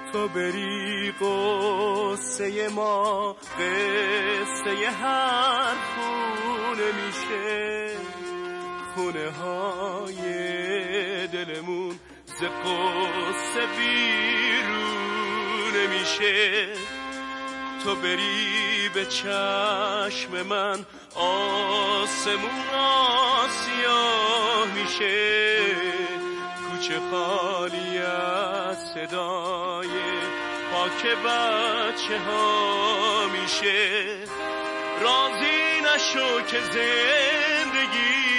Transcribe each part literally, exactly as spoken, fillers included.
تو بری قصه ما قصه هر خونه میشه، خونه های دلمون ز قصه بیرون میشه. تو بری به چشم من آسمون آسیا میشه، کوچه خالی از صدای پاک بچه ها میشه. راضی نشو که زندگی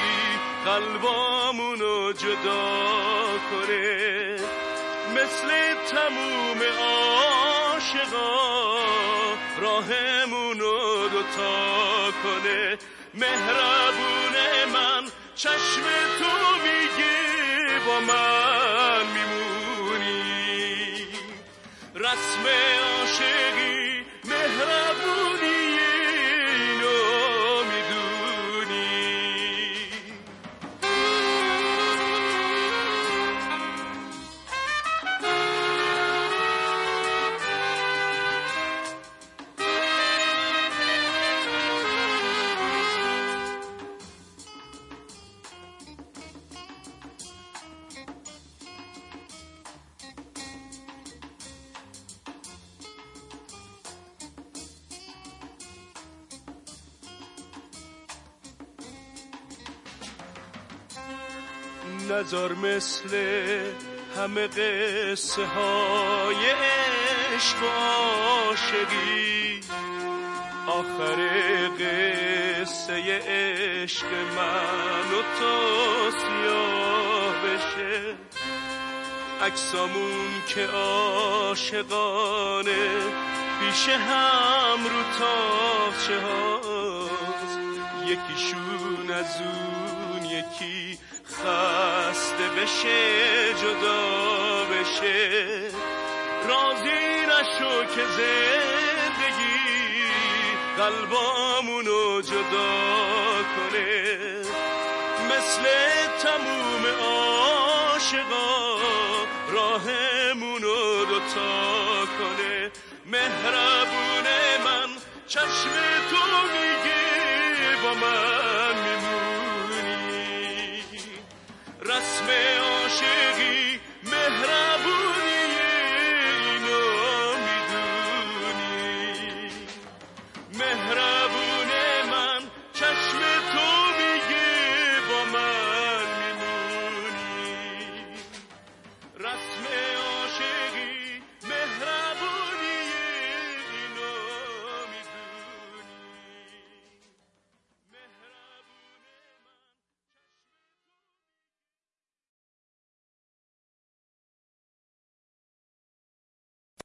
قلبامونو جدا کنه، مثل تموم عاشقا راهمونو دوتا کنه. مهربون من چشم تو میگه با من میمونی، رسم عاشقی مهربونی اینو میدونی. نذار مثل همه قصه های عشق و عاشقی آخر قصه عشق من و تو سیاه بشه. عکسامون که عاشقانه پیش هم رو تاقچه هاست، یکیشون از اون یکی خسته بشه جدا بشه. راضی نشو که زندگی قلبامونو جدا کنه، مثل تموم عاشقا راهمونو دوتا کنه. مهربون من چشم تو میگه با من میمونی، رسم